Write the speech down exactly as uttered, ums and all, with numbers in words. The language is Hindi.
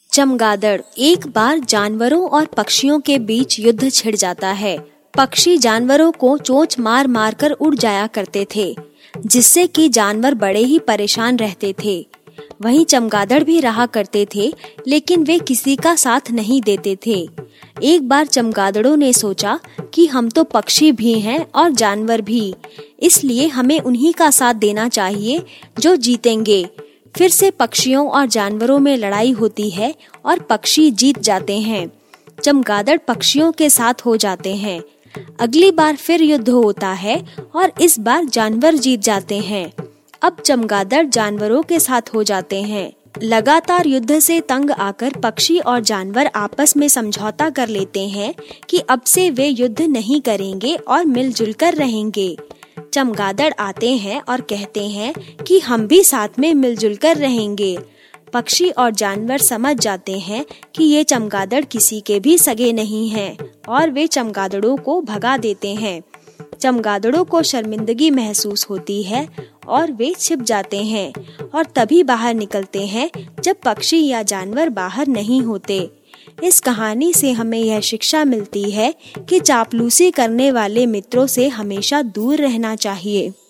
चमगादड़। एक बार जानवरों और पक्षियों के बीच युद्ध छिड़ जाता है। पक्षी जानवरों को चोंच मार मार कर उड़ जाया करते थे, जिससे कि जानवर बड़े ही परेशान रहते थे। वहीं चमगादड़ भी रहा करते थे, लेकिन वे किसी का साथ नहीं देते थे। एक बार चमगादड़ों ने सोचा कि हम तो पक्षी भी हैं और जानवर भी, इसलिए हमें उन्हीं का साथ देना चाहिए जो जीतेंगे। फिर से पक्षियों और जानवरों में लड़ाई होती है और पक्षी जीत जाते हैं। चमगादड़ पक्षियों के साथ हो जाते हैं। अगली बार फिर युद्ध होता है और इस बार जानवर जीत जाते हैं। अब चमगादड़ जानवरों के साथ हो जाते हैं। लगातार युद्ध से तंग आकर पक्षी और जानवर आपस में समझौता कर लेते हैं कि अब से वे युद्ध नहीं करेंगे और मिलजुल कर रहेंगे। चमगादड़ आते हैं और कहते हैं कि हम भी साथ में मिलजुल कर रहेंगे। पक्षी और जानवर समझ जाते हैं कि ये चमगादड़ किसी के भी सगे नहीं हैं और वे चमगादड़ों को भगा देते हैं। चमगादड़ों को शर्मिंदगी महसूस होती है और वे छिप जाते हैं और तभी बाहर निकलते हैं जब पक्षी या जानवर बाहर नहीं होते। इस कहानी से हमें यह शिक्षा मिलती है कि चापलूसी करने वाले मित्रों से हमेशा दूर रहना चाहिए।